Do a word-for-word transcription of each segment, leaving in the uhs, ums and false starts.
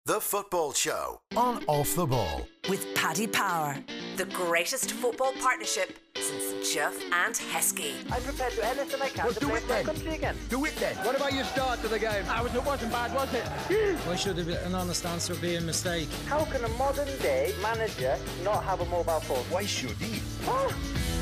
The Football Show on Off the Ball. With Paddy Power, the greatest football partnership since Jeff and Heskey. I'm prepared to do anything I can well, to do play it for my then. country again. Do it then. What about your start to the game? I was, it wasn't bad, was it? Why should an honest answer be a mistake? How can a modern day manager not have a mobile phone? Why should he? Oh.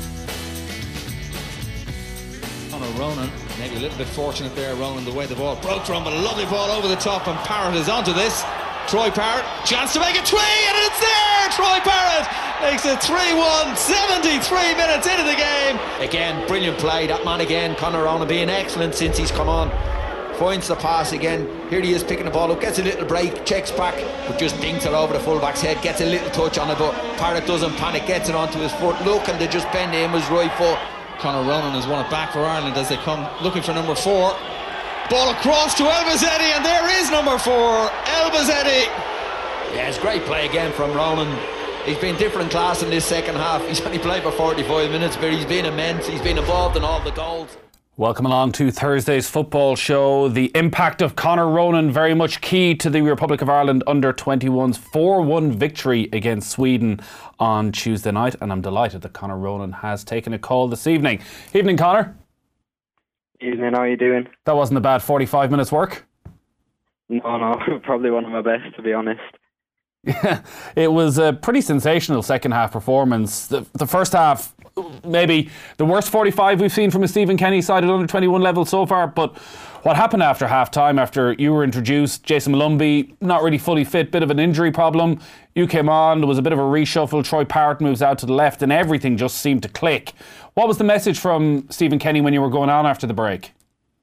Conor Ronan, maybe a little bit fortunate there, Ronan, the way the ball broke from, but a lovely ball over the top, and Parrott is onto this. Troy Parrott, chance to make it three, and it's there! Troy Parrott makes it three one, seventy-three minutes into the game. Again, brilliant play, that man again, Conor Ronan being excellent since he's come on. Finds the pass again, here he is picking the ball up, gets a little break, checks back, but just dinks it over the fullback's head, gets a little touch on it, but Parrott doesn't panic, gets it onto his foot, looking to just bend in his right foot. Conor Ronan has won it back for Ireland as they come looking for number four. Ball across to Elbouzedi, and there is number four, Elbouzedi. Yeah, it's great play again from Ronan. He's been different class in this second half. He's only played for forty-five minutes, but he's been immense. He's been involved in all the goals. Welcome along to Thursday's football show. The impact of Conor Ronan very much key to the Republic of Ireland under twenty-one's four one victory against Sweden on Tuesday night, and I'm delighted that Conor Ronan has taken a call this evening. Evening, Conor. Evening, how are you doing? That wasn't a bad forty-five minutes work. No, no, probably one of my best, to be honest. Yeah, it was a pretty sensational second half performance. The, the first half, maybe the worst forty-five we've seen from a Stephen Kenny side at under twenty-one level so far, but what happened after half time, after you were introduced, Jason Malumbi, not really fully fit, bit of an injury problem, you came on, there was a bit of a reshuffle, Troy Parrott moves out to the left, and everything just seemed to click. What was the message from Stephen Kenny when you were going on after the break?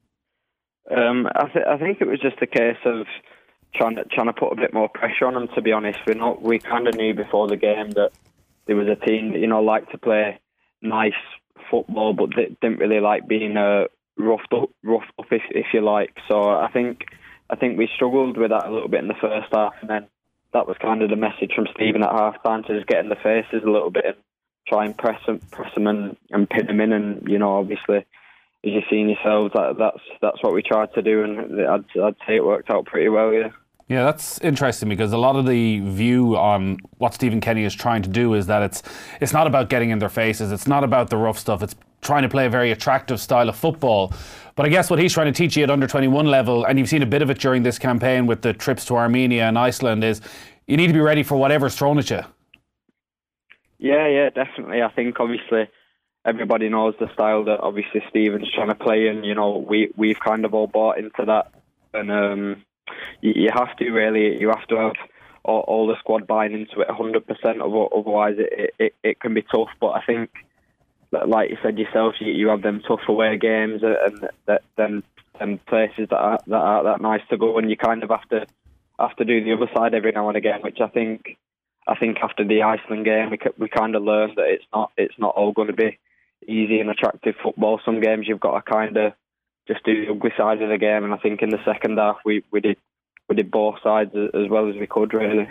Um, I, th- I think it was just a case of trying to trying to put a bit more pressure on them. To be honest, we not we kind of knew before the game that there was a team that you know liked to play nice football, but they didn't really like being uh, roughed up, roughed up if, if you like. So I think I think we struggled with that a little bit in the first half, and then that was kind of the message from Stephen at half time to just get in the faces a little bit and try and press them, press them and, and pin them in. And you know, obviously, as you've seen yourselves, that, that's that's what we tried to do, and I'd, I'd say it worked out pretty well. Yeah. Yeah, that's interesting because a lot of the view on what Stephen Kenny is trying to do is that it's it's not about getting in their faces, it's not about the rough stuff, it's trying to play a very attractive style of football. But I guess what he's trying to teach you at under twenty-one level, and you've seen a bit of it during this campaign with the trips to Armenia and Iceland, is you need to be ready for whatever's thrown at you. Yeah, yeah, definitely. I think obviously everybody knows the style that obviously Stephen's trying to play, and you know we we've kind of all bought into that, and um, you, you have to really you have to have all, all the squad buying into it one hundred percent. Otherwise, it, it it can be tough. But I think, like you said yourself, you, you have them tough away games and that them them places that are, that are that nice to go, and you kind of have to have to do the other side every now and again, which I think. I think after the Iceland game, we we kind of learned that it's not it's not all going to be easy and attractive football. Some games you've got to kind of just do the ugly side of the game, and I think in the second half we, we did we did both sides as well as we could really.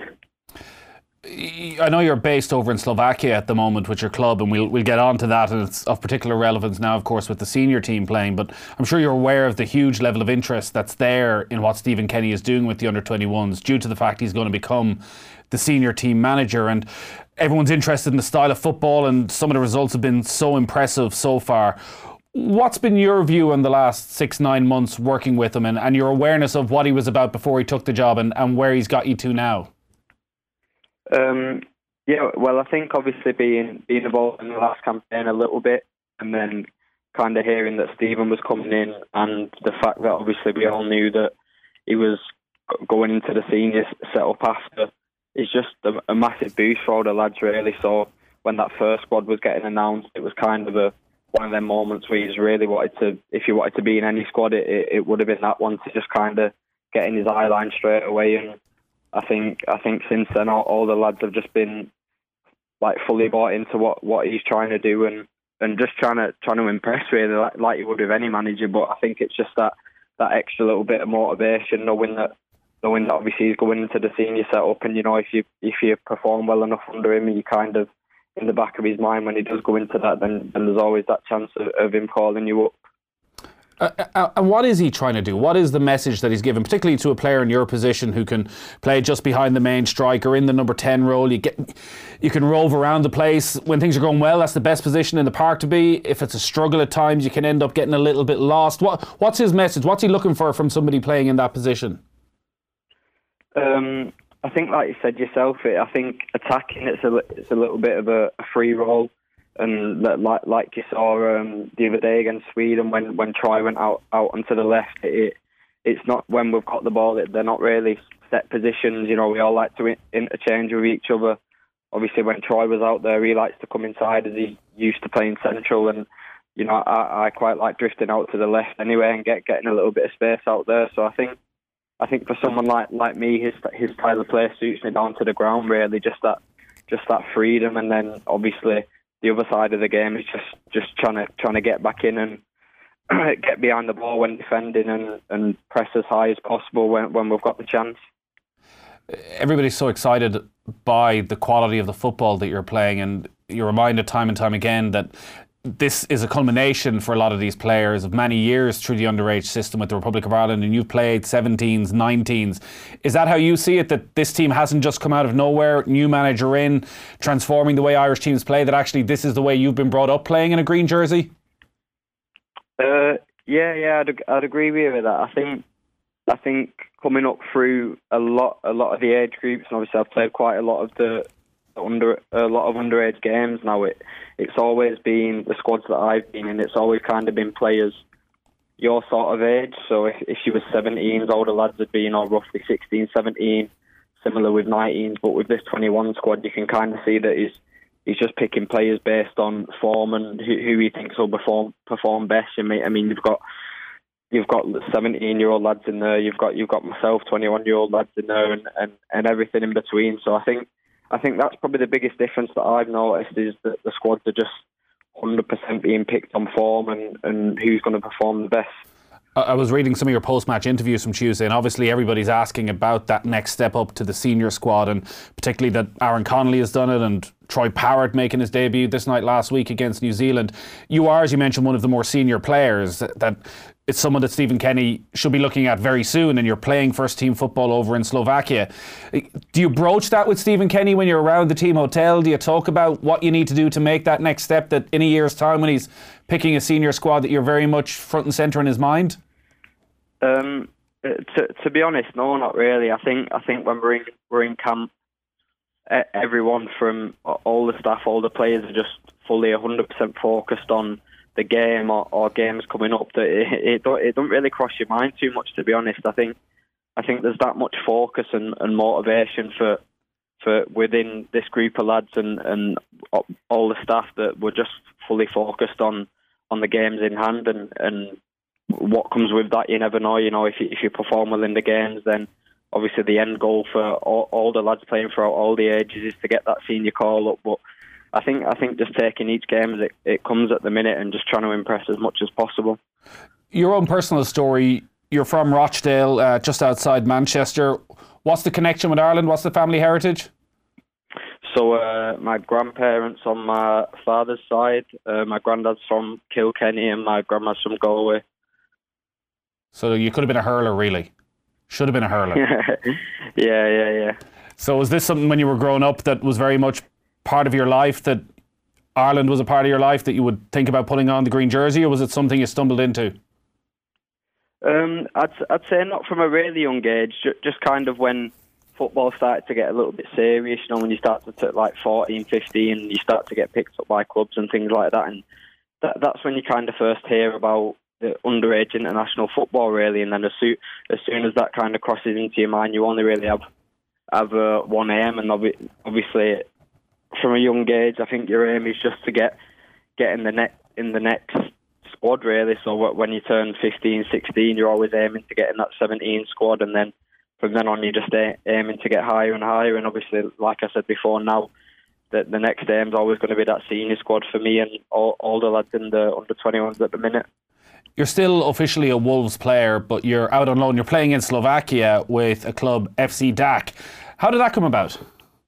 I know you're based over in Slovakia at the moment with your club, and we'll we'll get on to that, and it's of particular relevance now, of course, with the senior team playing. But I'm sure you're aware of the huge level of interest that's there in what Stephen Kenny is doing with the under twenty-ones, due to the fact he's going to become the senior team manager, and everyone's interested in the style of football, and some of the results have been so impressive so far. What's been your view in the last six, nine months working with him, and, and your awareness of what he was about before he took the job, and, and where he's got you to now? Um, yeah, well, I think obviously being being involved in the last campaign a little bit, and then kind of hearing that Stephen was coming in, and the fact that obviously we all knew that he was going into the senior setup after, is just a, a massive boost for all the lads really. So when that first squad was getting announced, it was kind of a one of them moments where he's really wanted to, if you wanted to be in any squad, it, it, it would have been that one, to just kind of get in his eye line straight away. And I think I think since then all, all the lads have just been like fully bought into what, what he's trying to do, and, and just trying to trying to impress really, like, like you would with any manager. But I think it's just that, that extra little bit of motivation, knowing that knowing that obviously he's going into the senior setup, and you know if you if you perform well enough under him, and you kind of in the back of his mind when he does go into that, then, then there's always that chance of, of him calling you up. Uh, uh, and what is he trying to do? What is the message that he's given, particularly to a player in your position who can play just behind the main striker in the number ten role? You get, you can rove around the place. When things are going well, that's the best position in the park to be. If it's a struggle at times, you can end up getting a little bit lost. What What's his message? What's he looking for from somebody playing in that position? Um, I think, like you said yourself, it, I think attacking it's a it's a little bit of a, a free role. And like like you saw um, the other day against Sweden, when, when Troy went out, out onto the left, it it's not when we've got the ball. They're not really set positions. You know, we all like to interchange with each other. Obviously, when Troy was out there, he likes to come inside as he used to playing central. And you know, I, I quite like drifting out to the left anyway and get getting a little bit of space out there. So I think I think for someone like like me, his his style of play suits me down to the ground. Really, just that just that freedom, and then obviously. The other side of the game is just, just trying to trying to get back in and get behind the ball when defending and, and press as high as possible when, when we've got the chance. Everybody's so excited by the quality of the football that you're playing, and you're reminded time and time again that this is a culmination for a lot of these players of many years through the underage system with the Republic of Ireland, and you've played seventeens, nineteens. Is that how you see it, that this team hasn't just come out of nowhere, new manager in, transforming the way Irish teams play, that actually this is the way you've been brought up playing in a green jersey? Uh, yeah, yeah, I'd, I'd agree with you with that. I think I think coming up through a lot a lot of the age groups, and obviously I've played quite a lot of the under a lot of underage games now. It it's always been the squads that I've been in. It's always kind of been players your sort of age. So if if you were seventeens, older lads would be, you know, roughly sixteen, seventeen. Similar with nineteens, but with this twenty-one squad, you can kind of see that he's he's just picking players based on form and who, who he thinks will perform perform best. I mean, I mean, you've got you've got seventeen-year-old lads in there. You've got you've got myself, twenty-one-year-old lads in there, and, and, and everything in between. So I think. I think that's probably the biggest difference that I've noticed, is that the squads are just one hundred percent being picked on form and, and who's going to perform the best. I was reading some of your post-match interviews from Tuesday, and obviously everybody's asking about that next step up to the senior squad, and particularly that Aaron Connolly has done it and Troy Parrott making his debut this night last week against New Zealand. You are, as you mentioned, one of the more senior players. That it's someone that Stephen Kenny should be looking at very soon, and you're playing first-team football over in Slovakia. Do you broach that with Stephen Kenny when you're around the team hotel? Do you talk about what you need to do to make that next step, that in a year's time when he's picking a senior squad that you're very much front and centre in his mind? Um, to to be honest, no, not really. I think I think when we're in we're in camp, everyone from all the staff, all the players are just fully one hundred percent focused on the game or, or games coming up. That it it don't, it don't really cross your mind too much, to be honest. I think I think there's that much focus and, and motivation for for within this group of lads and, and all the staff that we're just fully focused on on the games in hand, and and what comes with that, you never know. You know, if you, if you perform well in the games, then obviously the end goal for all, all the lads playing throughout all the ages is to get that senior call up. But I think I think just taking each game as it, it comes at the minute and just trying to impress as much as possible. Your own personal story, you're from Rochdale, uh, just outside Manchester. What's the connection with Ireland? What's the family heritage? So uh, my grandparents on my father's side, uh, my granddad's from Kilkenny and my grandma's from Galway. So you could have been a hurler, really. Should have been a hurler. yeah, yeah, yeah. So was this something when you were growing up that was very much part of your life, that Ireland was a part of your life, that you would think about putting on the green jersey, or was it something you stumbled into? Um, I'd, I'd say not from a really young age, just kind of when football started to get a little bit serious, you know, when you start to take like fourteen, fifteen, you start to get picked up by clubs and things like that, and that, that's when you kind of first hear about the underage international football, really. And then as soon as soon as that kind of crosses into your mind, you only really have have uh, one aim, and obvi- obviously from a young age, I think your aim is just to get get in the net in the next squad, really. So when you turn fifteen, sixteen, you're always aiming to get in that seventeen squad, and then from then on, you're just a- aiming to get higher and higher. And obviously, like I said before, now the, the next aim is always going to be that senior squad for me and all, all the lads in the under twenty-ones at the minute. You're still officially a Wolves player, but you're out on loan. You're playing in Slovakia with a club, F C Dak. How did that come about?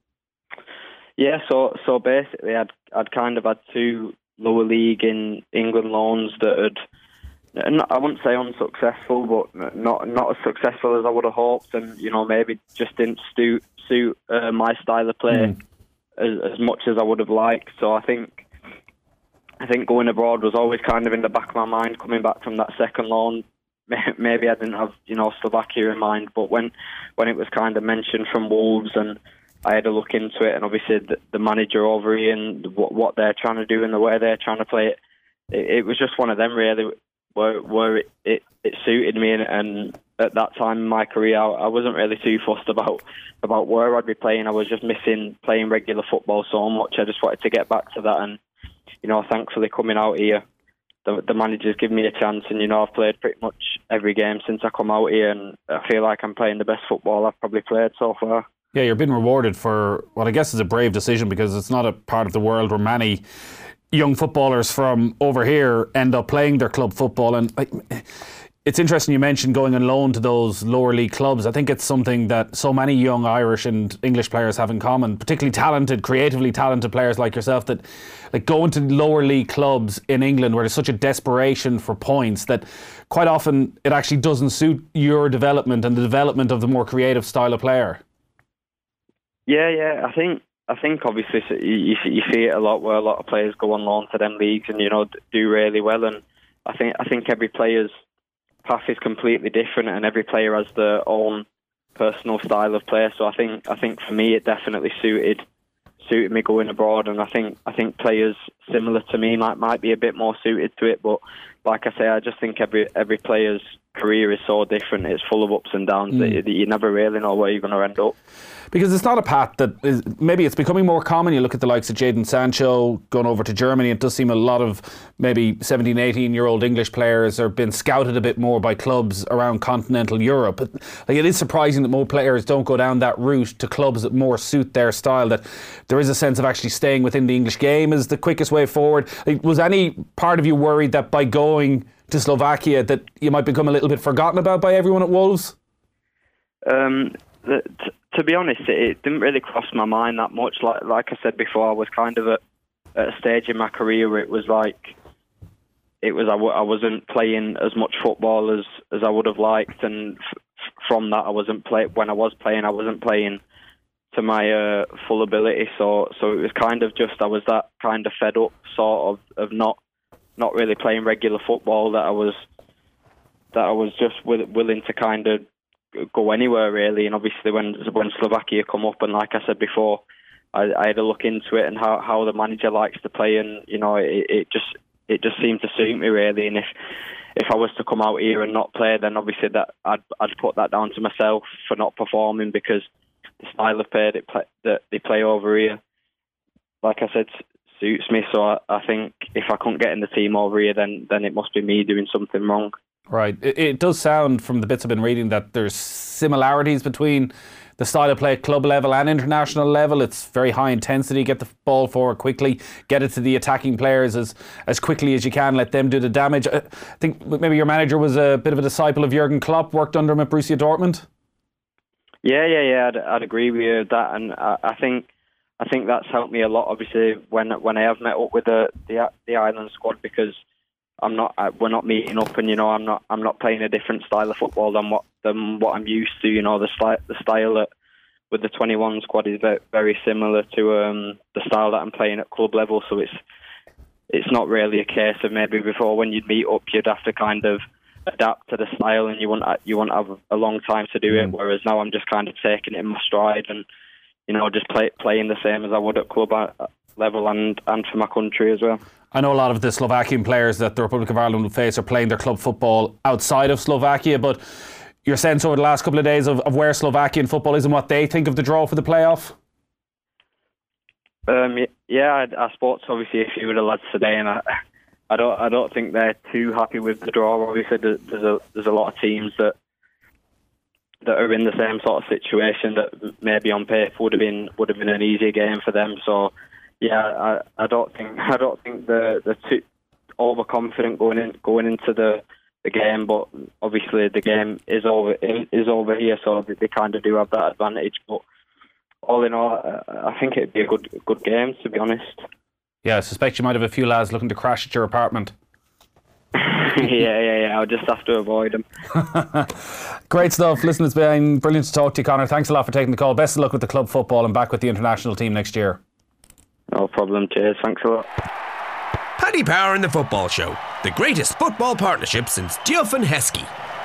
Yeah, so so basically, I'd I'd kind of had two lower league in England loans that had I wouldn't say unsuccessful, but not not as successful as I would have hoped, and you know maybe just didn't suit suit uh, my style of play mm. as, as much as I would have liked. So I think I think going abroad was always kind of in the back of my mind. Coming back from that second loan, maybe I didn't have you know Slovakia in mind, but when when it was kind of mentioned from Wolves and I had a look into it, and obviously the, the manager over here and what, what they're trying to do and the way they're trying to play it, it, it was just one of them really where, where it, it, it suited me. And, and at that time in my career, I, I wasn't really too fussed about, about where I'd be playing. I was just missing playing regular football so much. I just wanted to get back to that. And, you know, thankfully coming out here, the, the manager's given me a chance. And, you know, I've played pretty much every game since I come out here. And I feel like I'm playing the best football I've probably played so far. Yeah, you're being rewarded for what I guess is a brave decision, because it's not a part of the world where many young footballers from over here end up playing their club football. And like, it's interesting you mentioned going on loan to those lower league clubs. I think it's something that so many young Irish and English players have in common, particularly talented, creatively talented players like yourself, that like going to lower league clubs in England where there's such a desperation for points that quite often it actually doesn't suit your development and the development of the more creative style of player. Yeah, yeah. I think I think obviously you you see it a lot where a lot of players go on loan to them leagues and you know do really well. And I think I think every player's path is completely different, and every player has their own personal style of play. So I think I think for me it definitely suited suited me going abroad. And I think I think players similar to me might might be a bit more suited to it. But like I say, I just think every every player's career is so different. It's full of ups and downs mm. that, that you never really know where you're going to end up. Because it's not a path that is, maybe it's becoming more common. You look at the likes of Jadon Sancho going over to Germany. It does seem a lot of maybe seventeen, eighteen year old English players are being scouted a bit more by clubs around continental Europe. But, like, it is surprising that more players don't go down that route to clubs that more suit their style, that there is a sense of actually staying within the English game is the quickest way forward. Like, was any part of you worried that by going to Slovakia that you might become a little bit forgotten about by everyone at Wolves? Um, the, t- to be honest, it, it didn't really cross my mind that much. Like like I said before, I was kind of at, at a stage in my career where it was like it was I, w- I wasn't playing as much football as, as I would have liked, and f- from that I wasn't play when I was playing I wasn't playing to my uh, full ability. So so it was kind of just I was that kind of fed up sort of of not. not really playing regular football that I was that I was just will, willing to kind of go anywhere really. And obviously when when Slovakia come up, and like I said before, I, I had a look into it and how, how the manager likes to play, and you know it, it just it just seemed to suit me really. And if if I was to come out here and not play, then obviously that I'd I'd put that down to myself for not performing, because the style of play that, play, that they play over here, like I said, suits me. So I, I think if I couldn't get in the team over here, then then it must be me doing something wrong. Right. It, it does sound from the bits I've been reading that there's similarities between the style of play at club level and international level. It's very high intensity, get the ball forward quickly, get it to the attacking players as, as quickly as you can, let them do the damage. I think maybe your manager was a bit of a disciple of Jurgen Klopp, worked under him at Borussia Dortmund. Yeah, yeah, yeah, I'd, I'd agree with you with that, and I, I think I think that's helped me a lot. Obviously, when when I have met up with the the, the Ireland squad, because I'm not we're not meeting up, and you know I'm not I'm not playing a different style of football than what than what I'm used to. You know the style the style that with the twenty-one squad is very, very similar to um, the style that I'm playing at club level. So it's it's not really a case of maybe before when you'd meet up you'd have to kind of adapt to the style, and you won't you won't have a long time to do it. Whereas now I'm just kind of taking it in my stride, and you know just play playing the same as I would at club level and and for my country as well. I know a lot of the Slovakian players that the Republic of Ireland will face are playing their club football outside of Slovakia, but your sense over the last couple of days of, of where Slovakian football is and what they think of the draw for the playoff? Um, yeah, I, I spoke to obviously a few of the lads today, and I, I don't, I don't think they're too happy with the draw. Obviously, there's a, there's a lot of teams that that are in the same sort of situation that maybe on paper would have been would have been an easier game for them. So, yeah, I, I don't think I don't think they're, they're too overconfident going in going into the. the game, but obviously the game is over is over here, so they, they kind of do have that advantage. But all in all, I think it'd be a good good game, to be honest. Yeah, I suspect you might have a few lads looking to crash at your apartment. yeah, yeah, yeah. I'll just have to avoid them. Great stuff. Listen, it's been brilliant to talk to you, Conor. Thanks a lot for taking the call. Best of luck with the club football and back with the international team next year. No problem. Cheers. Thanks a lot. Paddy Power and the Football Show, the greatest football partnership since Duff and Heskey.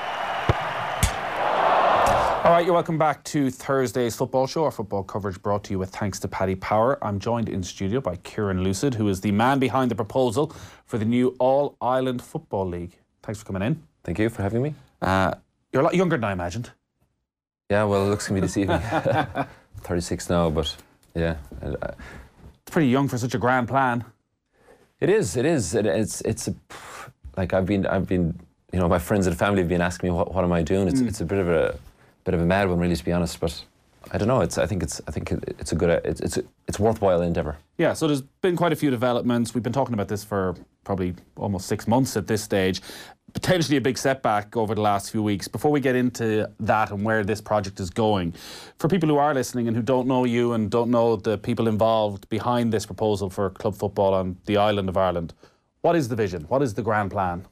All right, you're welcome back to Thursday's Football Show. Our football coverage brought to you with thanks to Paddy Power. I'm joined in studio by Kieran Lucid, who is the man behind the proposal for the new All-Ireland Football League. Thanks for coming in. Thank you for having me. Uh, you're a lot younger than I imagined. Yeah, well, it looks to me this evening. thirty-six now, but yeah. It's pretty young for such a grand plan. It is, it is. It, it's, it's a, like I've been, I've been, you know, my friends and family have been asking me, what, what am I doing? It's, mm. it's a bit of a, bit of a mad one, really, to be honest. But I don't know. It's, I think it's, I think it's a good, it's, it's, a, it's a worthwhile endeavour. Yeah. So there's been quite a few developments. We've been talking about this for probably almost six months at this stage. Potentially a big setback over the last few weeks. Before we get into that and where this project is going, for people who are listening and who don't know you and don't know the people involved behind this proposal for club football on the island of Ireland, what is the vision? What is the grand plan?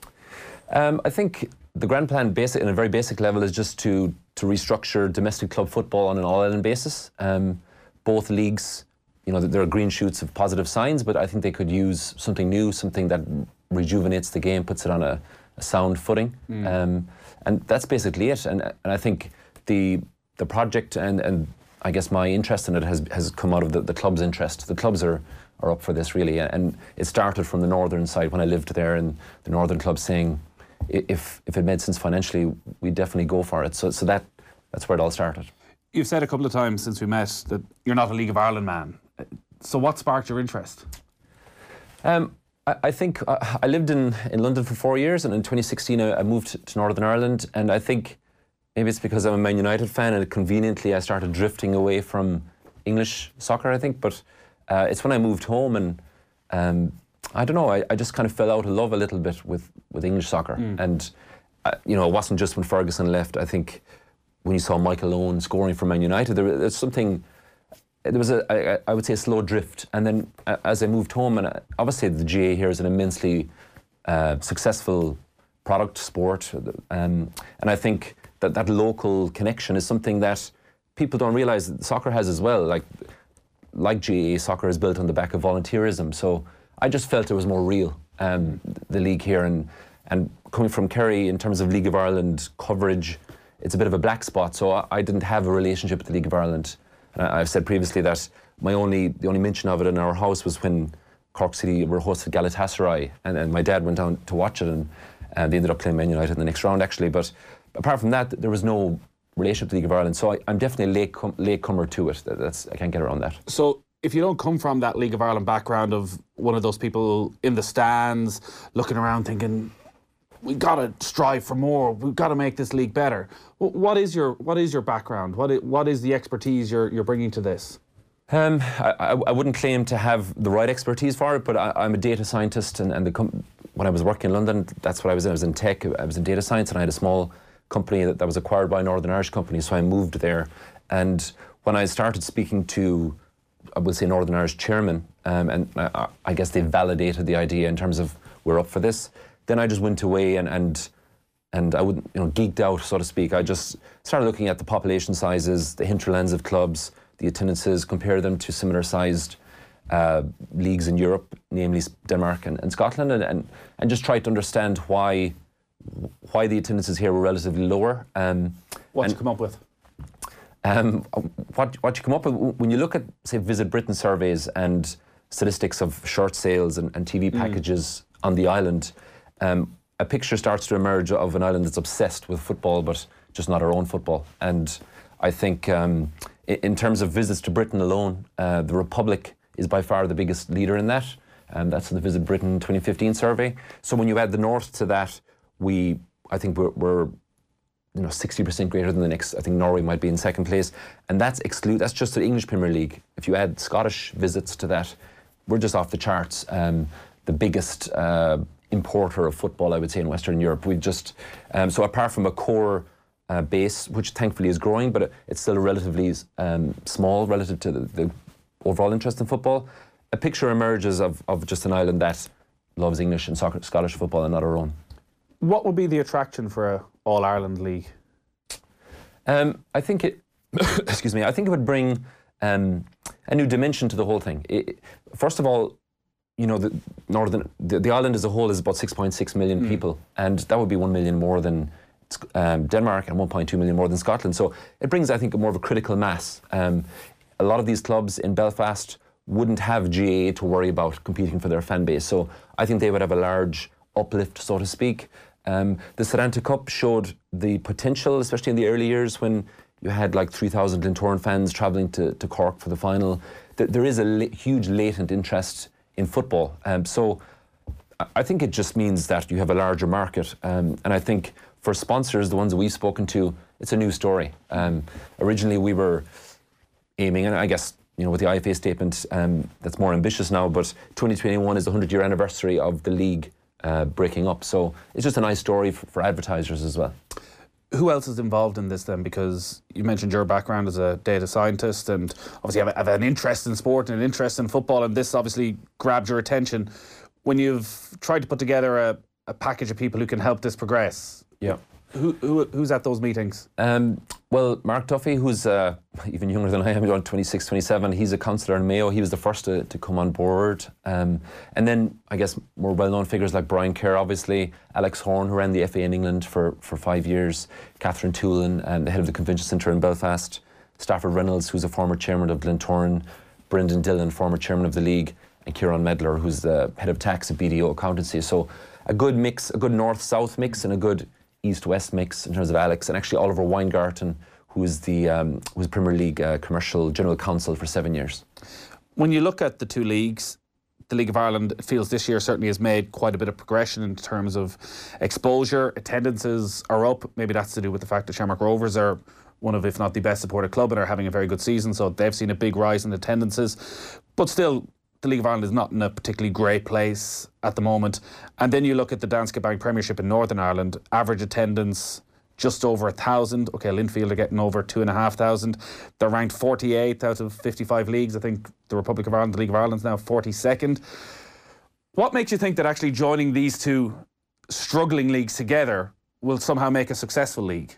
Um, I think the grand plan, basic, in a very basic level, is just to to restructure domestic club football on an all-Ireland basis. Um, both leagues, you know, there are green shoots of positive signs, but I think they could use something new, something that rejuvenates the game, puts it on a, a sound footing, mm. um, and that's basically it. And and I think the the project and and I guess my interest in it has has come out of the, the club's interest. The clubs are are up for this, really, and it started from the northern side when I lived there, and the northern clubs saying, if if it made sense financially, we'd definitely go for it. So so that that's where it all started. You've said a couple of times since we met that you're not a League of Ireland man. So what sparked your interest? Um, I, I think I, I lived in, in London for four years, and in twenty sixteen I, I moved to Northern Ireland, and I think maybe it's because I'm a Man United fan, and conveniently I started drifting away from English soccer, I think. But uh, it's when I moved home, and um, I don't know, I, I just kind of fell out of love a little bit with, with English soccer. Mm. And, uh, you know, it wasn't just when Ferguson left. I think when you saw Michael Owen scoring for Man United, there was something, there was, a, I, I would say, a slow drift. And then uh, as I moved home, and uh, obviously the G A A here is an immensely uh, successful product, sport. Um, and I think that that local connection is something that people don't realise that soccer has as well. Like, like G A A, soccer is built on the back of volunteerism. So I just felt it was more real, um, the league here. And, and coming from Kerry, in terms of League of Ireland coverage, it's a bit of a black spot. So I, I didn't have a relationship with the League of Ireland. And I, I've said previously that my only, the only mention of it in our house was when Cork City were hosted Galatasaray, and, and my dad went down to watch it, and uh, they ended up playing Man United in the next round, actually. But apart from that, there was no relationship to the League of Ireland. So I, I'm definitely a late, com- late comer to it. That, that's, I can't get around that. So if you don't come from that League of Ireland background of one of those people in the stands, looking around thinking, we've got to strive for more, we've got to make this league better. What is your what is your background? What is, what is the expertise you're you're bringing to this? Um, I, I wouldn't claim to have the right expertise for it, but I, I'm a data scientist, and, and the com- when I was working in London, that's what I was in. I was in tech, I was in data science, and I had a small company that, that was acquired by a Northern Irish company, so I moved there. And when I started speaking to, I would say, Northern Irish chairman, um, and I, I guess they validated the idea in terms of we're up for this. Then I just went away and and and I would you know geeked out, so to speak. I just started looking at the population sizes, the hinterlands of clubs, the attendances, compare them to similar sized uh, leagues in Europe, namely Denmark and, and Scotland, and, and and just tried to understand why why the attendances here were relatively lower. Um, what did you come up with? Um, what what you come up with when you look at, say, Visit Britain surveys and statistics of shirt sales and, and T V packages mm. on the island, um, a picture starts to emerge of an island that's obsessed with football, but just not our own football. And I think um, in, in terms of visits to Britain alone, uh, the Republic is by far the biggest leader in that. Um, that's the Visit Britain twenty fifteen survey. So when you add the North to that, we I think we're, we're you know, sixty percent greater than the next. I think Norway might be in second place, and that's exclude. That's just the English Premier League. If you add Scottish visits to that, we're just off the charts. Um, the biggest uh, importer of football, I would say, in Western Europe. We've just um, so apart from a core uh, base, which thankfully is growing, but it's still relatively um, small relative to the, the overall interest in football. A picture emerges of of just an island that loves English and soccer, Scottish football, and not our own. What would be the attraction for a All-Ireland League? Um, I think it, excuse me, I think it would bring um, a new dimension to the whole thing. It, first of all, you know, the northern, the, the island as a whole is about six point six million mm. people, and that would be one million more than um, Denmark and one point two million more than Scotland. So it brings, I think, more of a critical mass. Um, a lot of these clubs in Belfast wouldn't have G A A to worry about competing for their fan base. So I think they would have a large uplift, so to speak. Um, the Sedanta Cup showed the potential, especially in the early years when you had like three thousand Glentoran fans travelling to, to Cork for the final. Th- there is a la- huge latent interest in football. Um, so I think it just means that you have a larger market. Um, and I think for sponsors, the ones that we've spoken to, it's a new story. Um, originally we were aiming, and I guess, you know, with the I F A statement, um, that's more ambitious now, but twenty twenty-one is the hundred year anniversary of the league uh, breaking up. So it's just a nice story for, for advertisers as well. Who else is involved in this then? Because you mentioned your background as a data scientist and obviously have, have an interest in sport and an interest in football, and this obviously grabbed your attention. When you've tried to put together a, a package of people who can help this progress, yeah, who, who who's at those meetings? Um, well, Mark Duffy, who's uh, even younger than I am, he's twenty-six, twenty-seven, he's a councillor in Mayo. He was the first to, to come on board. Um, and then, I guess, more well-known figures like Brian Kerr, obviously, Alex Horn, who ran the F A in England for, for five years, Catherine Toolin, um, the head of the Convention Centre in Belfast, Stafford Reynolds, who's a former chairman of Glentoran, Brendan Dillon, former chairman of the league, and Kieran Medler, who's the head of tax at B D O Accountancy. So a good mix, a good north-south mix, and a good east-west mix in terms of Alex, and actually Oliver Weingarten, who is the um, who's Premier League uh, commercial general counsel for seven years. When you look at the two leagues, the League of Ireland feels this year certainly has made quite a bit of progression in terms of exposure. Attendances are up. Maybe that's to do with the fact that Shamrock Rovers are one of, if not the best supported club, and are having a very good season, so they've seen a big rise in attendances. But still, the League of Ireland is not in a particularly great place at the moment. And then you look at the Danske Bank Premiership in Northern Ireland, average attendance just over a thousand. Okay, Linfield are getting over two and a half thousand. They're ranked forty-eighth out of fifty-five leagues. I think the Republic of Ireland, the League of Ireland, is now forty-second. What makes you think that actually joining these two struggling leagues together will somehow make a successful league?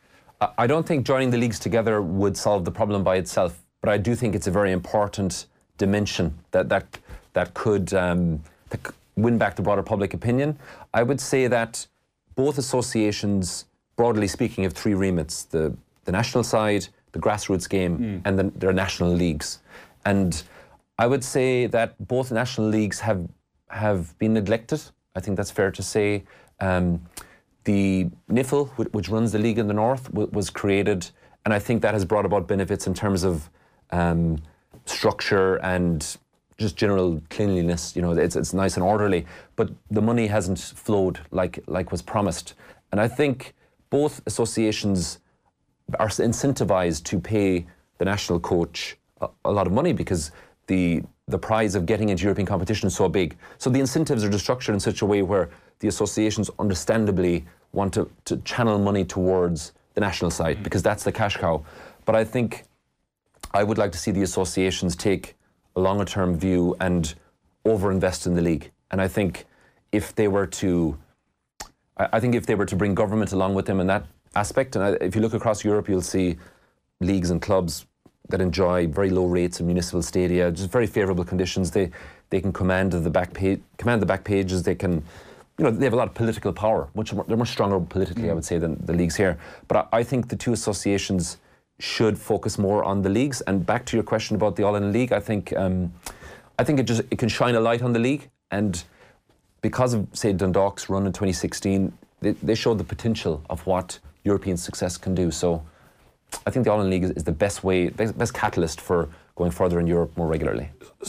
I don't think joining the leagues together would solve the problem by itself, but I do think it's a very important dimension that that that could um, that c- win back the broader public opinion. I would say that both associations, broadly speaking, have three remits: the the national side, the grassroots game, mm. and then their national leagues. And I would say that both national leagues have have been neglected. I think that's fair to say. Um, the N I F L, which runs the league in the north, w- was created, and I think that has brought about benefits in terms of um, structure and just general cleanliness. You know, it's it's nice and orderly, but the money hasn't flowed like like was promised. And I think both associations are incentivized to pay the national coach a, a lot of money because the the prize of getting into European competition is so big. So the incentives are just structured in such a way where the associations understandably want to, to channel money towards the national side mm-hmm. because that's the cash cow. But I think I would like to see the associations take a longer term view and overinvest in the league. And I think if they were to, I, I think if they were to bring government along with them in that aspect, and I, if you look across Europe, you'll see leagues and clubs that enjoy very low rates in municipal stadia, just very favourable conditions. They they can command the back page, command the back pages. They can, you know, they have a lot of political power. Much more, they're much stronger politically, mm. I would say, than the leagues here. But I, I think the two associations should focus more on the leagues. And back to your question about the All-Ireland League, I think um, I think it just it can shine a light on the league. And because of, say, Dundalk's run in twenty sixteen, they, they showed the potential of what European success can do. So I think the All-Ireland League is, is the best way, best, best catalyst for going further in Europe more regularly.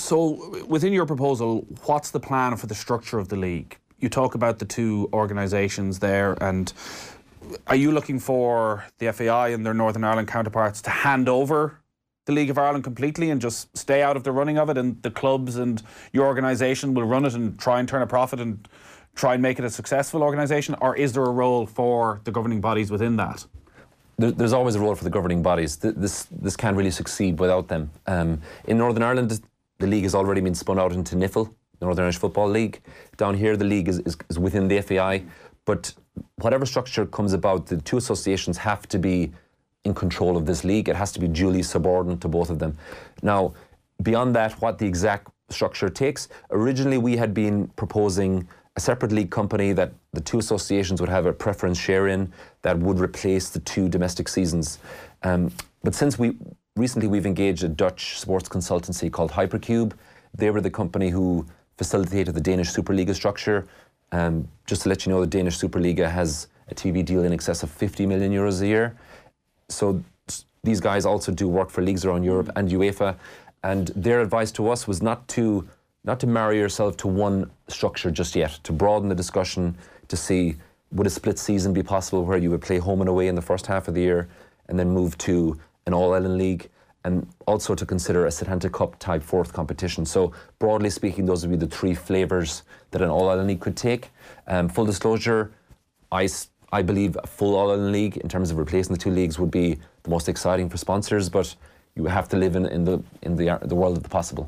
So within your proposal, what's the plan for the structure of the league? You talk about the two organisations there, and are you looking for the F A I and their Northern Ireland counterparts to hand over the League of Ireland completely and just stay out of the running of it, and the clubs and your organisation will run it and try and turn a profit and try and make it a successful organisation? Or is there a role for the governing bodies within that? There's always a role for the governing bodies. This this can't really succeed without them. Um, in Northern Ireland, the league has already been spun out into N I F L, the Northern Irish Football League. Down here, the league is, is, is within the F A I, but whatever structure comes about, the two associations have to be in control of this league. It has to be duly subordinate to both of them. Now, beyond that, what the exact structure takes, originally we had been proposing a separate league company that the two associations would have a preference share in that would replace the two domestic seasons. Um, but since we recently we've engaged a Dutch sports consultancy called Hypercube. They were the company who facilitated the Danish Superliga structure. Um, just to let you know, the Danish Superliga has a T V deal in excess of fifty million euros a year. So these guys also do work for leagues around Europe and UEFA. And their advice to us was not to not to marry yourself to one structure just yet, to broaden the discussion, to see would a split season be possible where you would play home and away in the first half of the year and then move to an All-Ireland League, and also to consider a Setanta Cup type fourth competition. So broadly speaking, those would be the three flavours that an All-Ireland League could take. Um, full disclosure, I, I believe a full All-Ireland League in terms of replacing the two leagues would be the most exciting for sponsors, but you have to live in, in the in the the world of the possible.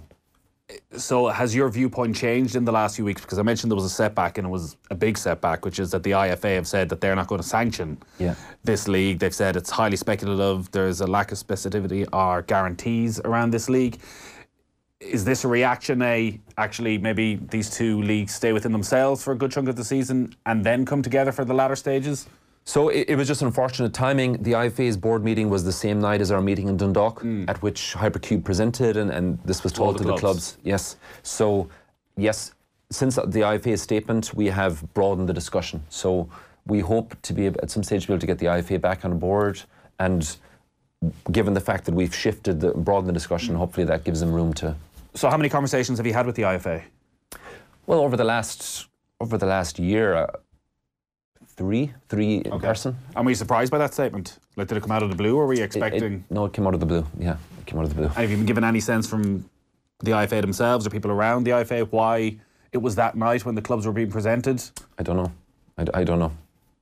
So has your viewpoint changed in the last few weeks? Because I mentioned there was a setback, and it was a big setback, which is that the I F A have said that they're not going to sanction yeah. this league. They've said it's highly speculative. There's a lack of specificity or guarantees around this league. Is this a reaction, a actually maybe these two leagues stay within themselves for a good chunk of the season and then come together for the latter stages? So it, it was just unfortunate timing. The I F A's board meeting was the same night as our meeting in Dundalk, mm. at which Hypercube presented, and, and this was told the to clubs. the clubs. Yes. So, yes, since the I F A's statement, we have broadened the discussion. So we hope to be at some stage be able to get the I F A back on board, and given the fact that we've shifted, the, broadened the discussion, mm. hopefully that gives them room to. So how many conversations have you had with the I F A? Well, over the last over the last year. Uh, Three, three in okay. person. And were you surprised by that statement? Like, did it come out of the blue, or were you expecting? It, it, no, it came out of the blue. Yeah, it came out of the blue. And have you been given any sense from the I F A themselves or people around the I F A why it was that night when the clubs were being presented? I don't know. I, I don't know.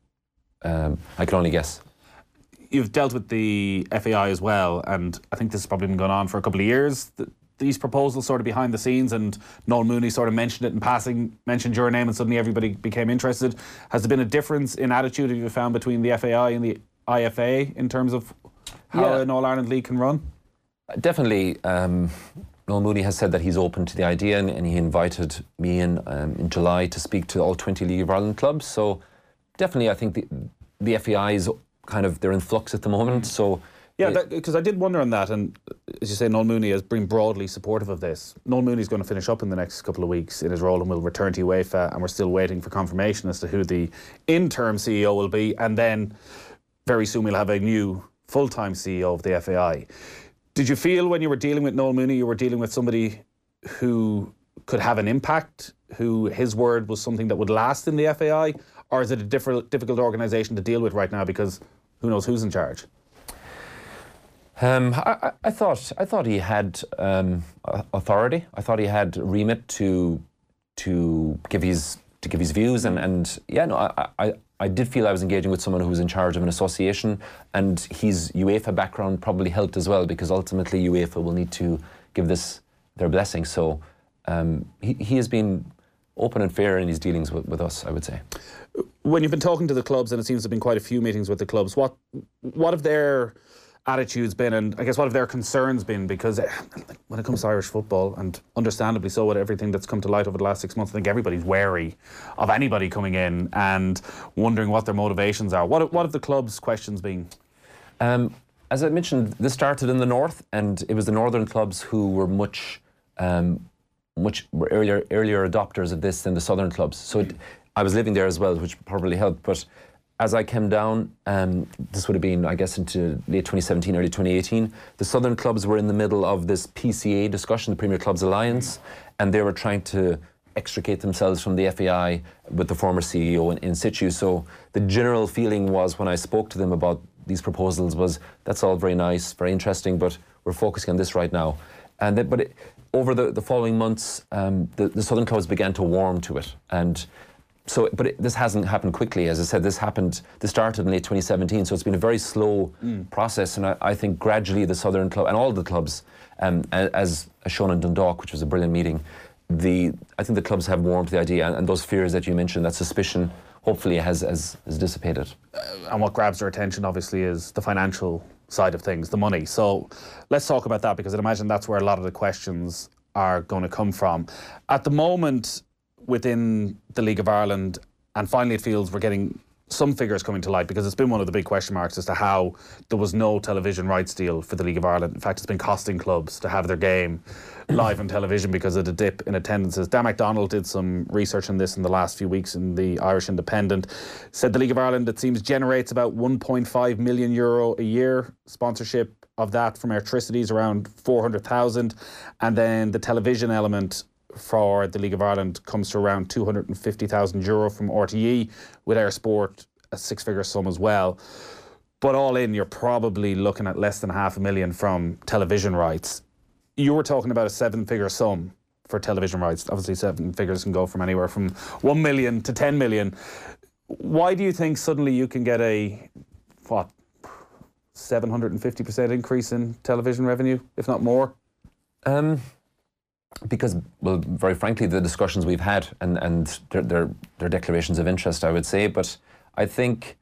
Um, I can only guess. You've dealt with the F A I as well, and I think this has probably been going on for a couple of years. The, these proposals sort of behind the scenes, and Noel Mooney sort of mentioned it in passing, mentioned your name, and suddenly everybody became interested. Has there been a difference in attitude have you found between the F A I and the I F A in terms of how yeah. an All-Ireland League can run? Definitely. Um, Noel Mooney has said that he's open to the idea, and, and he invited me in um, in July to speak to all twenty League of Ireland clubs. So definitely I think the, the F A I is kind of, they're in flux at the moment. So Yeah, because I did wonder on that, and as you say, Noel Mooney has been broadly supportive of this. Noel Mooney's going to finish up in the next couple of weeks in his role and will return to UEFA, and we're still waiting for confirmation as to who the interim C E O will be, and then very soon we'll have a new full-time C E O of the F A I. Did you feel when you were dealing with Noel Mooney, you were dealing with somebody who could have an impact, who his word was something that would last in the F A I, or is it a different, difficult organisation to deal with right now because who knows who's in charge? Um, I, I thought I thought he had um, authority. I thought he had remit to to give his to give his views, and, and yeah, no, I, I I did feel I was engaging with someone who was in charge of an association, and his UEFA background probably helped as well, because ultimately UEFA will need to give this their blessing. So um, he he has been open and fair in his dealings with, with us, I would say. When you've been talking to the clubs, and it seems to have been quite a few meetings with the clubs, what what have their attitudes been, and I guess what have their concerns been? Because when it comes to Irish football, and understandably so with everything that's come to light over the last six months, I think everybody's wary of anybody coming in and wondering what their motivations are. What what have the club's questions been? Um, as I mentioned, this started in the north, and it was the northern clubs who were much um, much were earlier earlier adopters of this than the southern clubs. So it, I was living there as well, which probably helped. But as I came down, um, this would have been, I guess, into late twenty seventeen, early twenty eighteen, the southern clubs were in the middle of this P C A discussion, the Premier Clubs Alliance, and they were trying to extricate themselves from the F A I with the former C E O in, in situ. So the general feeling was, when I spoke to them about these proposals, was that's all very nice, very interesting, but we're focusing on this right now. And that, but it, over the, the following months, um, the, the southern clubs began to warm to it. And So, but it, this hasn't happened quickly. As I said, this happened, this started in late twenty seventeen, so it's been a very slow mm. process, and I, I think gradually the southern club, and all the clubs, um, as, as shown in Dundalk, which was a brilliant meeting, the I think the clubs have warmed to the idea, and, and those fears that you mentioned, that suspicion, hopefully has, has, has dissipated. Uh, and what grabs their attention, obviously, is the financial side of things, the money. So let's talk about that, because I'd imagine that's where a lot of the questions are going to come from. At the moment, within the League of Ireland, and finally it feels we're getting some figures coming to light, because it's been one of the big question marks as to how there was no television rights deal for the League of Ireland. In fact, it's been costing clubs to have their game live on television because of the dip in attendances. Dan McDonald did some research on this in the last few weeks in the Irish Independent. Said the League of Ireland, it seems, generates about one point five million euro a year. Sponsorship of that from Airtricity is around four hundred thousand. And then the television element for the League of Ireland comes to around two hundred fifty thousand euro from R T E, with Air Sport a six-figure sum as well. But all in, you're probably looking at less than half a million from television rights. You were talking about a seven-figure sum for television rights. Obviously, seven figures can go from anywhere from one million to ten million. Why do you think suddenly you can get a, what, seven hundred fifty percent increase in television revenue, if not more? Um... Because, well, very frankly, the discussions we've had and, and their, their, their declarations of interest, I would say. But I think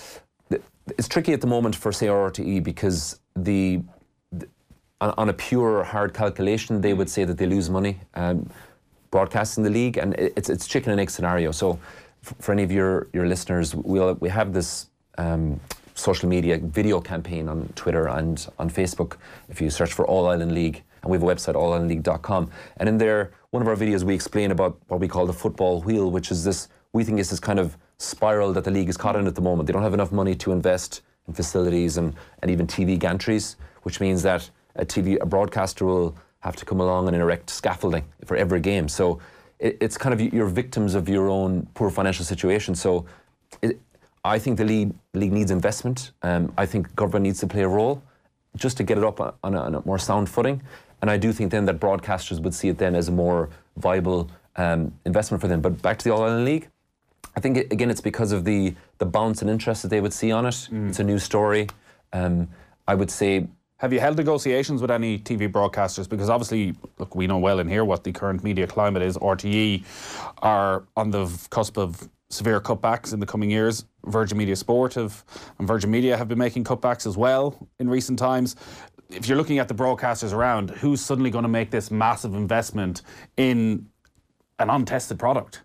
it's tricky at the moment for, say, R T E, because the, the on, on a pure hard calculation, they would say that they lose money um, broadcasting the league, and it's it's chicken and egg scenario. So, f- for any of your your listeners, we'll we have this um, social media video campaign on Twitter and on Facebook. If you search for All Ireland League. And we have a website, all ireland league dot com. And in there, one of our videos, we explain about what we call the football wheel, which is this, we think is this kind of spiral that the league is caught in at the moment. They don't have enough money to invest in facilities and, and even T V gantries, which means that a T V, a broadcaster will have to come along and erect scaffolding for every game. So it, it's kind of, you're victims of your own poor financial situation. So it, I think the league, league needs investment. Um, I think government needs to play a role just to get it up on a, on a more sound footing. And I do think then that broadcasters would see it then as a more viable um, investment for them. But back to the All Ireland League, I think, it, again, it's because of the the bounce and interest that they would see on it. Mm. It's a new story. Um, I would say... Have you held negotiations with any T V broadcasters? Because obviously, look, we know well in here what the current media climate is. R T E are on the cusp of severe cutbacks in the coming years. Virgin Media Sport have, and Virgin Media have been making cutbacks as well in recent times. If you're looking at the broadcasters around, who's suddenly going to make this massive investment in an untested product?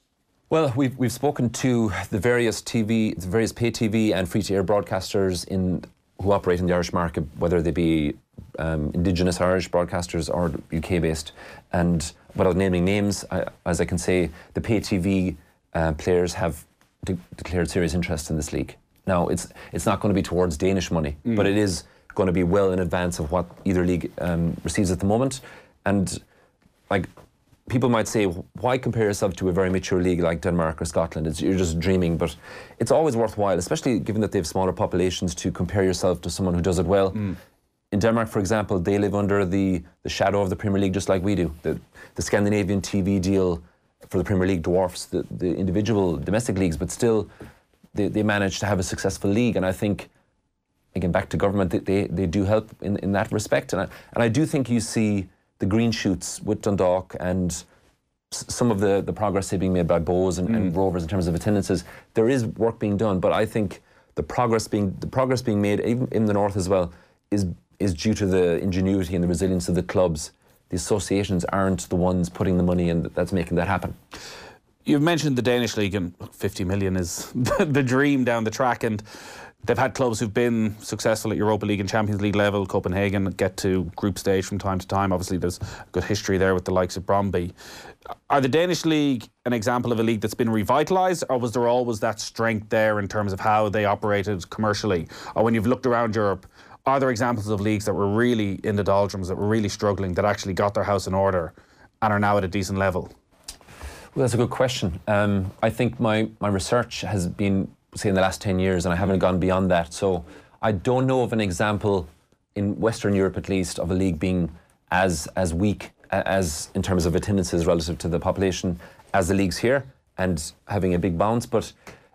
Well, we've we've spoken to the various T V, the various pay T V and free-to-air broadcasters in who operate in the Irish market, whether they be um, Indigenous Irish broadcasters or U K-based. And without naming names, I, as I can say, the pay T V uh, players have de- declared serious interest in this league. Now, it's it's not going to be towards Danish money, mm. but it is going to be well in advance of what either league um, receives at the moment. And like people might say, why compare yourself to a very mature league like Denmark or Scotland? It's, you're just dreaming, but it's always worthwhile, especially given that they have smaller populations, to compare yourself to someone who does it well. Mm. In Denmark, for example, they live under the, the shadow of the Premier League just like we do. The, the Scandinavian T V deal for the Premier League dwarfs the, the individual domestic leagues, but still they, they manage to have a successful league. And I think, again, back to government, they, they, they do help in, in that respect. And I, and I do think you see the green shoots with Dundalk and s- some of the, the progress being made by Bows and, mm. and Rovers in terms of attendances. There is work being done, but I think the progress being the progress being made, even in the north as well, is is due to the ingenuity and the resilience of the clubs. The associations aren't the ones putting the money in that's making that happen. You've mentioned the Danish league, and fifty million is the dream down the track, and they've had clubs who've been successful at Europa League and Champions League level. Copenhagen get to group stage from time to time. Obviously, there's a good history there with the likes of Brøndby. Are the Danish league an example of a league that's been revitalised, or was there always that strength there in terms of how they operated commercially? Or when you've looked around Europe, are there examples of leagues that were really in the doldrums, that were really struggling, that actually got their house in order and are now at a decent level? Well, that's a good question. Um, I think my, my research has been, say, in the last ten years, and I haven't gone beyond that. So I don't know of an example in Western Europe, at least, of a league being as as weak as in terms of attendances relative to the population as the leagues here, and having a big bounce. But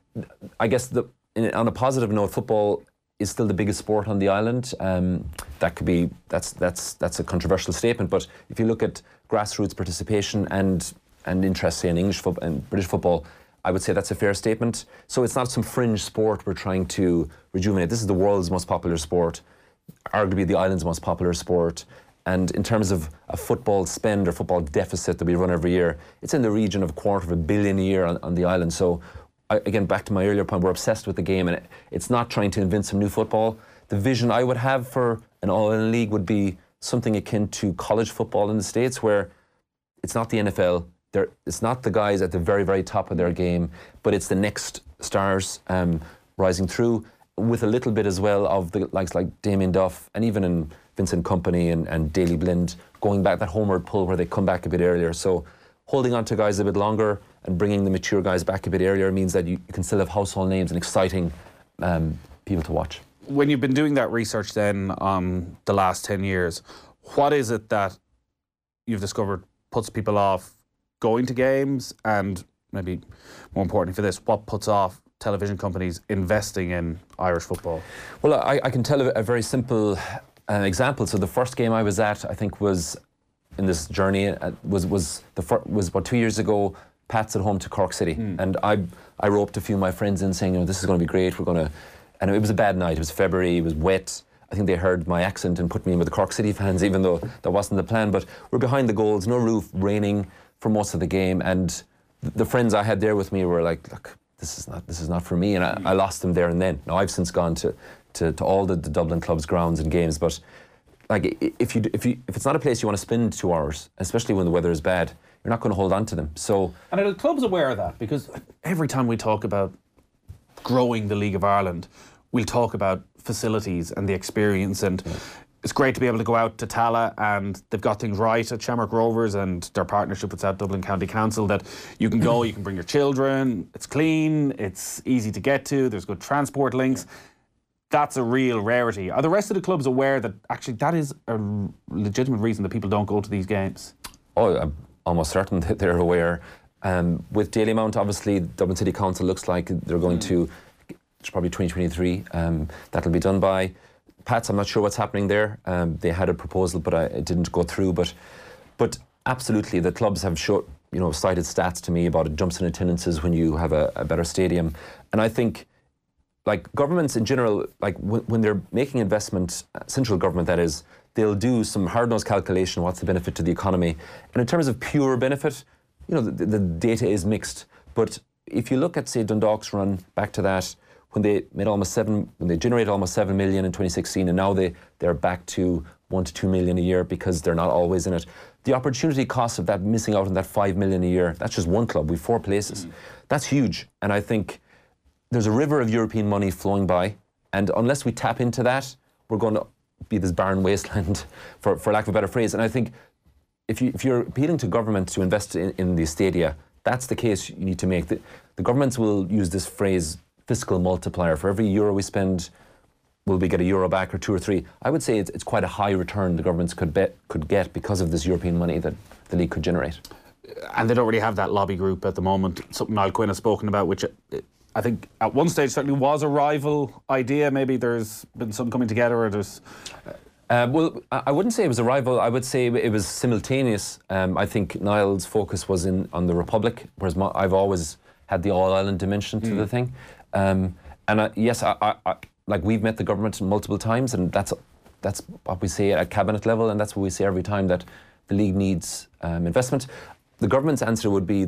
I guess the, in, on a positive note, football is still the biggest sport on the island. Um, that could be that's that's that's a controversial statement. But if you look at grassroots participation and and interest, say, in English football and British football, I would say that's a fair statement. So it's not some fringe sport we're trying to rejuvenate. This is the world's most popular sport, arguably the island's most popular sport. And in terms of a football spend or football deficit that we run every year, it's in the region of a quarter of a billion a year on, on the island. So I, again, back to my earlier point, we're obsessed with the game, and it, it's not trying to invent some new football. The vision I would have for an All-Ireland League would be something akin to college football in the States, where it's not the N F L, They're, it's not the guys at the very, very top of their game, but it's the next stars um, rising through, with a little bit as well of the likes like Damien Duff, and even in Vincent Kompany and, and Daley Blind, going back that homeward pull where they come back a bit earlier. So holding on to guys a bit longer and bringing the mature guys back a bit earlier means that you, you can still have household names and exciting um, people to watch. When you've been doing that research then um, the last ten years, what is it that you've discovered puts people off going to games, and maybe more importantly for this, what puts off television companies investing in Irish football? Well, I, I can tell a, a very simple uh, example. So the first game I was at, I think, was in this journey uh, was was the fir- was about two years ago. Pat's at home to Cork City, mm. and I I roped a few of my friends in, saying, you know, this is going to be great. We're going to, and it was a bad night. It was February. It was wet. I think they heard my accent and put me in with the Cork City fans, even though that wasn't the plan. But we're behind the goals, no roof, raining for most of the game, and the friends I had there with me were like, look, this is not this is not for me, and I, I lost them there and then. Now I've since gone to to, to all the, the Dublin clubs' grounds and games, but like if you if you if it's not a place you want to spend two hours, especially when the weather is bad, you're not going to hold on to them. So, and are the clubs aware of that? Because every time we talk about growing the League of Ireland, we'll talk about facilities and the experience, and yeah. It's great to be able to go out to Tala, and they've got things right at Shamrock Rovers and their partnership with South Dublin County Council, that you can go, you can bring your children, it's clean, it's easy to get to, there's good transport links. That's a real rarity. Are the rest of the clubs aware that actually that is a legitimate reason that people don't go to these games? Oh, I'm almost certain that they're aware. Um, with Dalymount, obviously, Dublin City Council looks like they're going mm. to, it's probably twenty twenty-three, um, that'll be done by. Pats, I'm not sure what's happening there. Um, they had a proposal, but I, it didn't go through. But, but absolutely, the clubs have showed, you know, cited stats to me about it jumps in attendances when you have a, a better stadium. And I think, like governments in general, like when, when they're making investment, central government that is, they'll do some hard-nosed calculation. What's the benefit to the economy? And in terms of pure benefit, you know, the, the data is mixed. But if you look at, say, Dundalk's run back to that, when they made almost seven, when they generated almost seven million in twenty sixteen, and now they they're back to one to two million a year because they're not always in it. The opportunity cost of that, missing out on that five million a year, that's just one club. We've four places. Mm. That's huge, and I think there's a river of European money flowing by, and unless we tap into that, we're going to be this barren wasteland, for for lack of a better phrase. And I think if you if you're appealing to government to invest in, in the stadia, that's the case you need to make. The, the governments will use this phrase, fiscal multiplier. For every euro we spend, will we get a euro back or two or three? I would say it's, it's quite a high return the governments could bet, could get because of this European money that the league could generate. And they don't really have that lobby group at the moment. Something Niall Quinn has spoken about, which I think at one stage certainly was a rival idea. Maybe there's been some coming together, or there's... Uh, well, I wouldn't say it was a rival. I would say it was simultaneous. Um, I think Niall's focus was in on the Republic, whereas my, I've always had the All-Ireland dimension to mm. the thing. Um, and uh, yes, I, I, I, like we've met the government multiple times, and that's that's what we say at cabinet level, and that's what we say every time, that the league needs um, investment. The government's answer would be,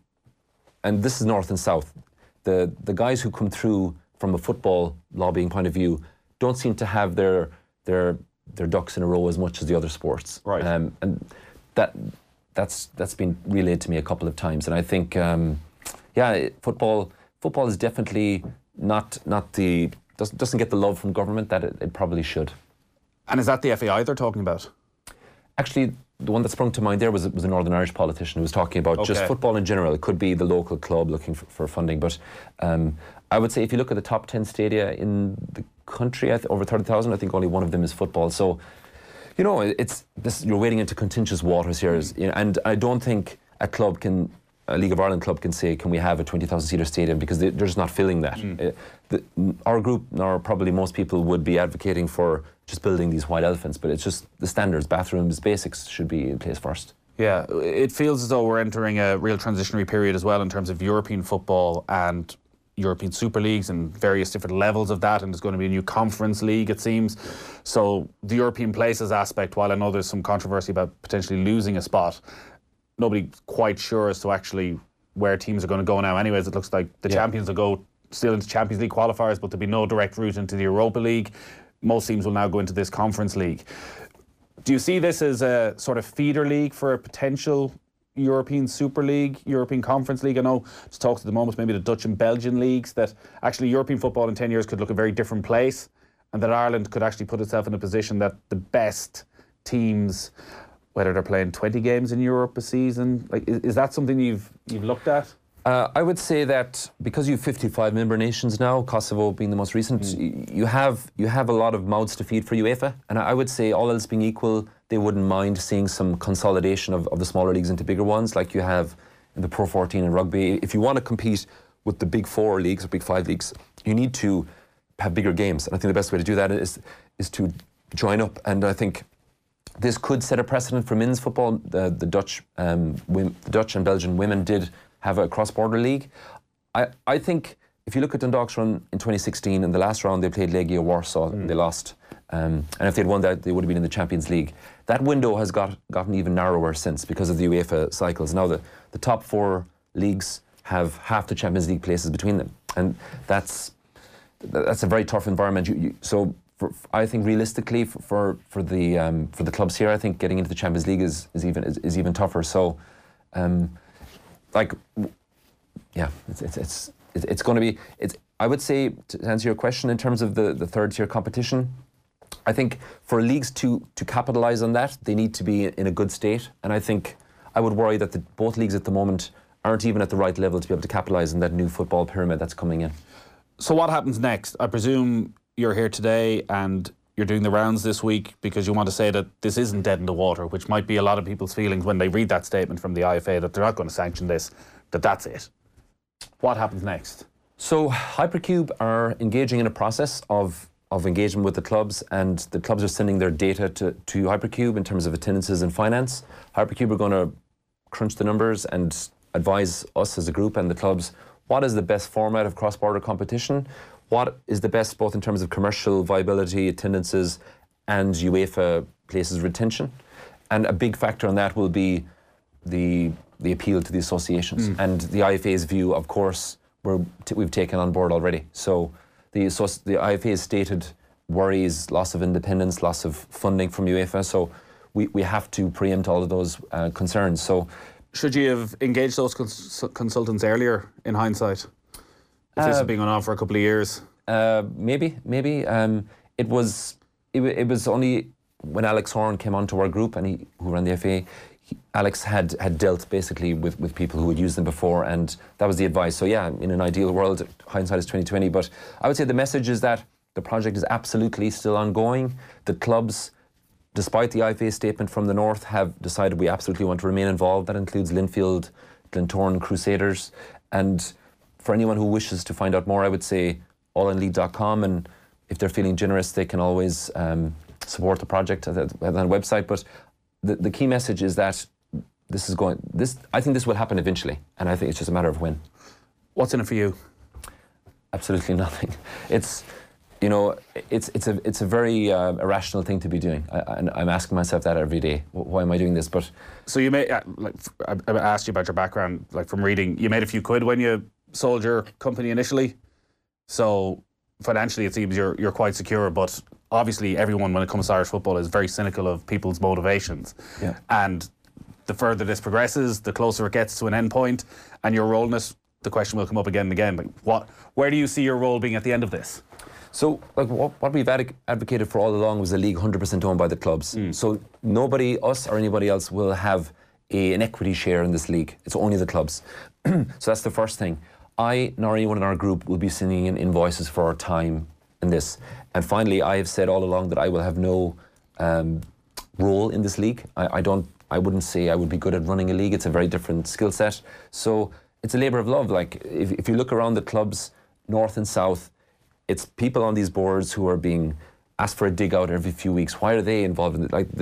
and this is north and south, the the guys who come through from a football lobbying point of view don't seem to have their their their ducks in a row as much as the other sports. Right. Um, and that that's that's been relayed to me a couple of times, and I think, um, yeah, football. Football is definitely not not the doesn't doesn't get the love from government that it, it probably should. And is that the F A I they're talking about? Actually, the one that sprung to mind there was was a Northern Irish politician who was talking about okay. just football in general. It could be the local club looking for, for funding, but um, I would say if you look at the top ten stadia in the country, I th- over thirty thousand, I think only one of them is football. So, you know, it's this. You're wading into contentious waters here, mm. you know, and I don't think a club can. A League of Ireland club can say, can we have a twenty thousand seater stadium, because they, they're just not filling that. Mm. Uh, the, our group, or probably most people, would be advocating for just building these white elephants, but it's just the standards, bathrooms, basics should be in place first. Yeah, it feels as though we're entering a real transitionary period as well in terms of European football and European Super Leagues and various different levels of that, and there's going to be a new conference league, it seems. So the European places aspect, while I know there's some controversy about potentially losing a spot, nobody's quite sure as to actually where teams are going to go now. Anyways, it looks like the yeah. champions will go still into Champions League qualifiers, but there'll be no direct route into the Europa League. Most teams will now go into this conference league. Do you see this as a sort of feeder league for a potential European Super League, European Conference League? I know there's talks at the moment, maybe the Dutch and Belgian leagues, that actually European football in ten years could look a very different place, and that Ireland could actually put itself in a position that the best teams, whether they're playing twenty games in Europe a season, like is, is that something you've you've looked at? Uh, I would say that because you have fifty-five member nations now, Kosovo being the most recent, mm. you have you have a lot of mouths to feed for UEFA, and I would say, all else being equal, they wouldn't mind seeing some consolidation of, of the smaller leagues into bigger ones, like you have in the Pro fourteen in rugby. If you want to compete with the big four leagues or big five leagues, you need to have bigger games, and I think the best way to do that is is to join up. And I think this could set a precedent for men's football. The, the Dutch, um, women, the Dutch and Belgian women did have a cross-border league. I, I think if you look at Dundalk's run in twenty sixteen, in the last round they played Legia Warsaw, mm. they lost. Um, and if they'd won that, they would have been in the Champions League. That window has got gotten even narrower since, because of the UEFA cycles. Now the, the top four leagues have half the Champions League places between them, and that's that's a very tough environment. You, you, so for, I think realistically for for, for the um, for the clubs here, I think getting into the Champions League is is even is, is even tougher. So, um, like, yeah, it's it's it's, it's going to be. It's I would say, to answer your question in terms of the, the third tier competition, I think for leagues to to capitalise on that, they need to be in a good state. And I think I would worry that the, both leagues at the moment aren't even at the right level to be able to capitalise on that new football pyramid that's coming in. So what happens next? I presume you're here today and you're doing the rounds this week because you want to say that this isn't dead in the water, which might be a lot of people's feelings when they read that statement from the I F A that they're not going to sanction this, that that's it. What happens next? So Hypercube are engaging in a process of of engagement with the clubs, and the clubs are sending their data to, to Hypercube in terms of attendances and finance. Hypercube are going to crunch the numbers and advise us as a group and the clubs what is the best format of cross-border competition, what is the best both in terms of commercial viability, attendances, and UEFA places retention. And a big factor on that will be the the appeal to the associations. Mm. And the I F A's view, of course, we're t- we've taken on board already. So the, so the I F A's stated worries, loss of independence, loss of funding from UEFA. So we, we have to preempt all of those uh, concerns. So should you have engaged those cons- consultants earlier, in hindsight? If this uh, has been going on for a couple of years? Uh, maybe, maybe. Um, it was it, it was only when Alex Horn came onto our group, and he who ran the F A, he, Alex had, had dealt basically with, with people who had used them before, and that was the advice. So yeah, in an ideal world, hindsight is twenty twenty. But I would say the message is that the project is absolutely still ongoing. The clubs, despite the I F A statement from the north, have decided we absolutely want to remain involved. That includes Linfield, Glentoran, Crusaders. And for anyone who wishes to find out more, I would say all in league dot com, and if they're feeling generous, they can always um, support the project at the, at the website. But the, the key message is that this is going, this, I think this will happen eventually, and I think it's just a matter of when. What's in it for you? Absolutely nothing. It's, you know, it's it's a it's a very uh, irrational thing to be doing, I, and I'm asking myself that every day. Why am I doing this? But so you made, uh, like, I, I asked you about your background, like from reading. You made a few quid when you sold your company initially, so financially it seems you're you're quite secure. But obviously, everyone when it comes to Irish football is very cynical of people's motivations. Yeah. And the further this progresses, the closer it gets to an end point, and your role in it, the question will come up again and again. Like, what? Where do you see your role being at the end of this? So, like, what, what we've ad- advocated for all along was a league one hundred percent owned by the clubs. Mm. So nobody, us or anybody else, will have a, an equity share in this league. It's only the clubs. So that's the first thing. I, nor anyone in our group, will be sending in invoices for our time in this. And finally, I have said all along that I will have no um, role in this league. I, I don't. I wouldn't say I would be good at running a league. It's a very different skill set. So it's a labour of love. Like, if, if you look around the clubs, north and south, it's people on these boards who are being asked for a dig out every few weeks. Why are they involved in it? Like, the,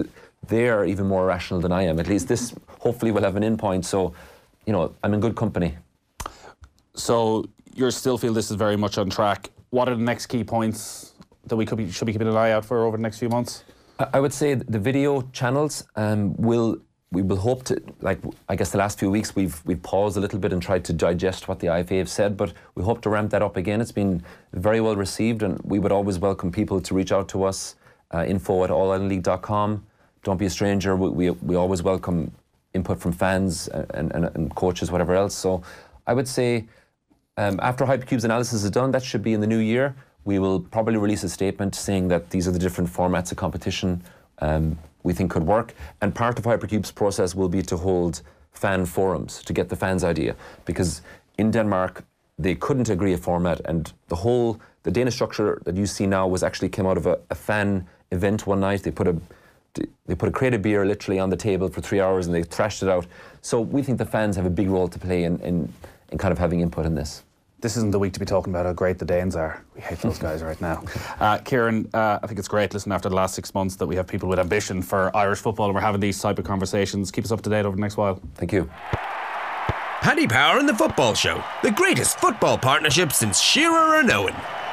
they are even more rational than I am. At least this hopefully will have an end point. So, you know, I'm in good company. So you still feel this is very much on track. What are the next key points that we could be, should be keeping an eye out for over the next few months? I would say the video channels um, will we will hope to, like, I guess the last few weeks we've we've paused a little bit and tried to digest what the I F A have said, but we hope to ramp that up again. It's been very well received, and we would always welcome people to reach out to us. Uh, info at all ireland league dot com. Don't be a stranger. We, we we always welcome input from fans and, and, and coaches, whatever else. So I would say um, after Hypercube's analysis is done, that should be in the new year. We will probably release a statement saying that these are the different formats of competition um, we think could work. And part of Hypercube's process will be to hold fan forums to get the fans' idea. Because in Denmark, they couldn't agree a format, and the whole, the Danish structure that you see now was actually came out of a, a fan event one night. They put a they put a crate of beer literally on the table for three hours and they thrashed it out. So we think the fans have a big role to play in, in, in kind of having input in this. This isn't the week to be talking about how great the Danes are. We hate those guys right now. Uh, Kieran, uh, I think it's great, listen, after the last six months that we have people with ambition for Irish football and we're having these type of conversations. Keep us up to date over the next while. Thank you. Paddy Power and the Football Show, the greatest football partnership since Shearer and Owen.